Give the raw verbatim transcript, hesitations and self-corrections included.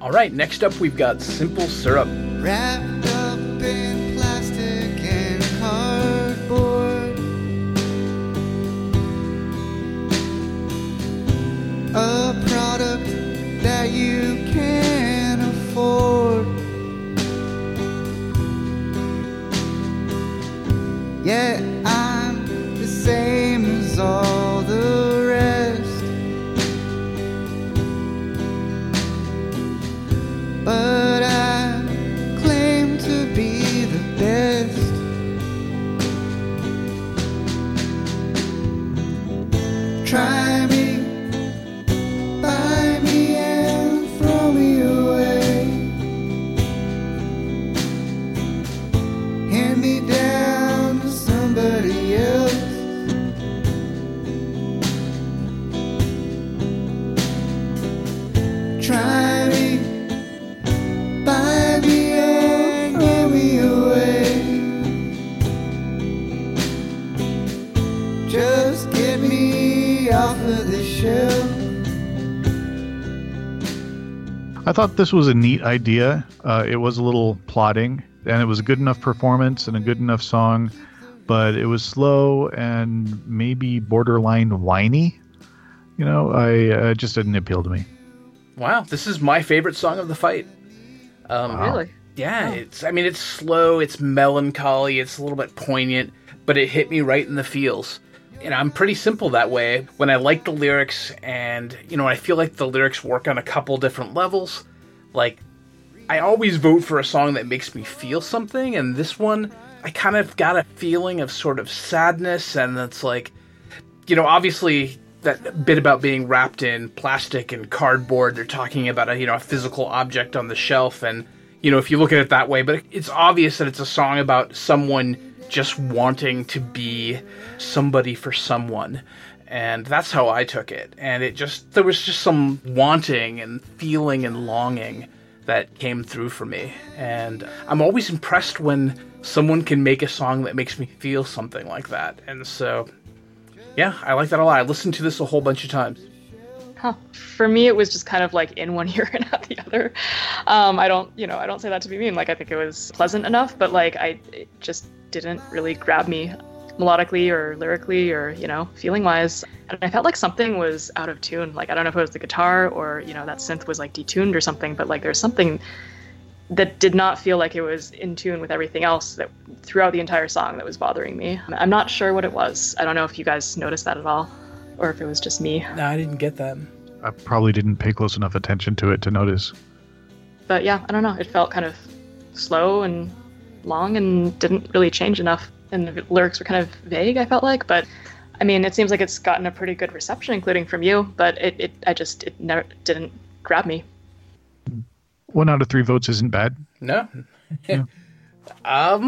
All right, next up we've got Simple Syrup. Wrapped up in plastic and cardboard, a product that you can afford. Yeah, I'm the same as all the rest, but I claim to be the best. Try me, buy me and throw me away, hand me down to somebody else. Try me, buy me and throw me away, just get me off of the shelf. I thought this was a neat idea. Uh, it was a little plodding, and it was a good enough performance and a good enough song, but it was slow and maybe borderline whiny. You know, I uh, just didn't appeal to me. Wow, this is my favorite song of the fight. Um, Wow. Really? Yeah, Oh. it's. I mean, it's slow, it's melancholy, it's a little bit poignant, but it hit me right in the feels. And I'm pretty simple that way. When I like the lyrics, and you know, I feel like the lyrics work on a couple different levels. Like, I always vote for a song that makes me feel something, and this one, I kind of got a feeling of sort of sadness, and it's like, you know, obviously that bit about being wrapped in plastic and cardboard, they're talking about a, you know, a physical object on the shelf, and, you know, if you look at it that way, but it's obvious that it's a song about someone just wanting to be somebody for someone. And that's how I took it. And it just, there was just some wanting and feeling and longing that came through for me. And I'm always impressed when someone can make a song that makes me feel something like that. And so, yeah, I like that a lot. I listened to this a whole bunch of times. Huh. For me, it was just kind of like in one ear and out the other. Um, I don't, you know, I don't say that to be mean. Like, I think it was pleasant enough, but like, I it just didn't really grab me melodically or lyrically or, you know, feeling wise. And I felt like something was out of tune. Like, I don't know if it was the guitar or, you know, that synth was like detuned or something, but like there's something that did not feel like it was in tune with everything else that throughout the entire song that was bothering me. I'm not sure what it was. I don't know if you guys noticed that at all or if it was just me. No, I didn't get that. I probably didn't pay close enough attention to it to notice. But yeah, I don't know. It felt kind of slow and long and didn't really change enough. And the lyrics were kind of vague, I felt like. But I mean, it seems like it's gotten a pretty good reception, including from you. But it, it I just, it never didn't grab me. One out of three votes isn't bad. No. Yeah. um,